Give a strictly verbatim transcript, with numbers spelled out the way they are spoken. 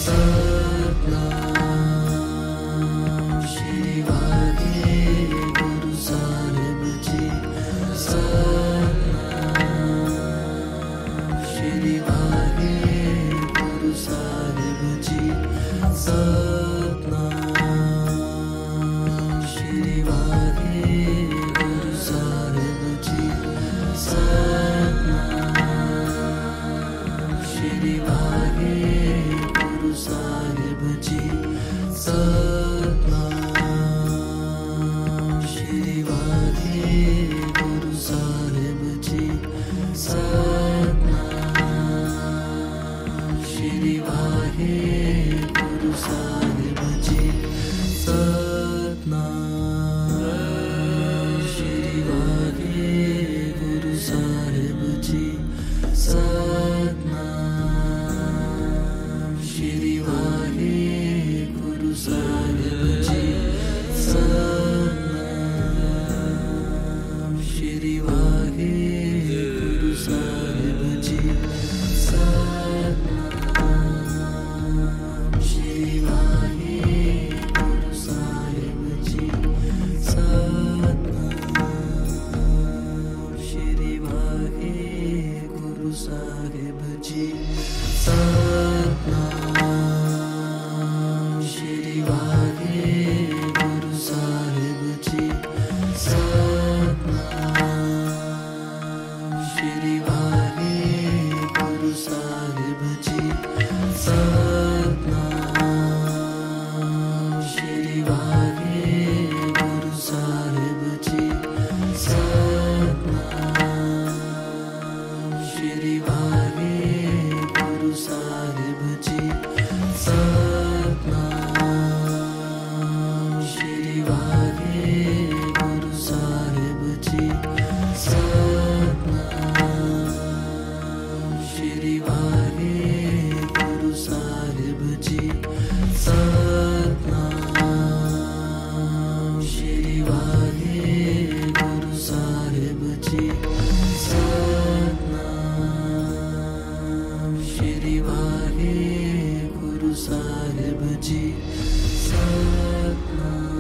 Satnam Shri Waheguru Sahib जी। Satnam Shri Waheguru Sahib जी। Satnam Shri Waheguru Sahib जी। Satnam Shri Waheguru Sahib जी। Satnam Shri Waheguru Sahib जी। Satnam Shri Waheguru Sahib जी। Satnam Shri Waheguru Sahib जी। Satnam Shri Waheguru Sahib जी। Satnam Shri Waheguru Sahib जी। Satnam Shri Waheguru Sahib जी। Satnam Shri Waheguru Sahib जी। Satnam Shri Waheguru Sahib जी। Satnam Shri Waheguru Sahib जी। Satnam Shri Waheguru Sahib जी। Satnam Shri Waheguru Sahib जी। Satnam Shri Waheguru Sahib जी। Satnam Shri Waheguru Sahib जी। Satnam Shri Waheguru Sahib जी। Satnam Shri Waheguru Sahib जी। Satnam